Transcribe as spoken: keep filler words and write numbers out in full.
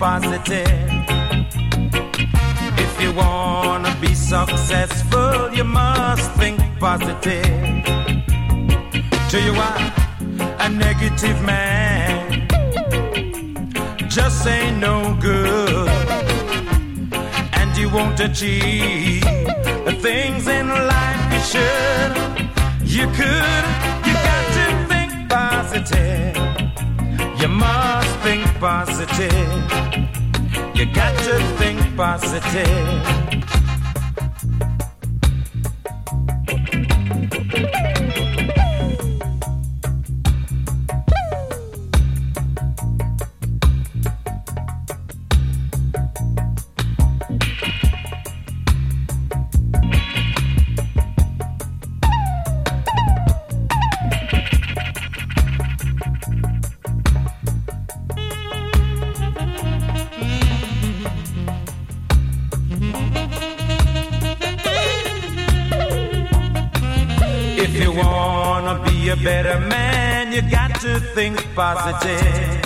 positive. If you wanna be successful, you must think positive. Tell you why, a negative man just ain't no good, and you won't achieve the things in life you should. You could, you got to think positive. You must think positive. You got to think positive. If you wanna be a better man, you got to think positive.